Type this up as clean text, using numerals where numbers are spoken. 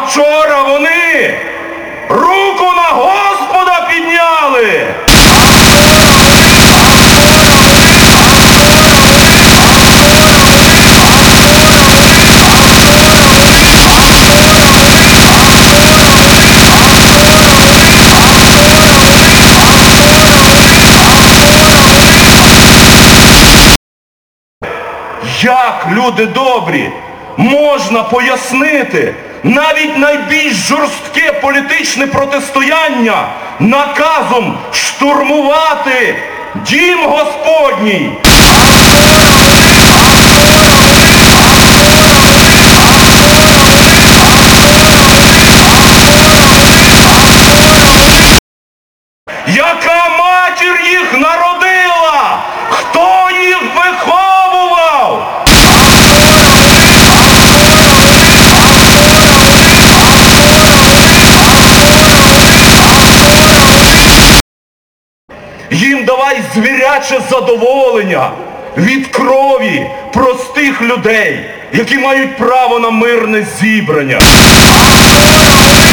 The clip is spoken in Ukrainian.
вчора вони руку на Господа підняли. Як, люди добрі, можна пояснити навіть найбільш жорстке політичне протистояння наказом штурмувати дім Господній? Яка матір їх народила? Хто їх виховував? Їм давай звіряче задоволення від крові простих людей, які мають право на мирне зібрання.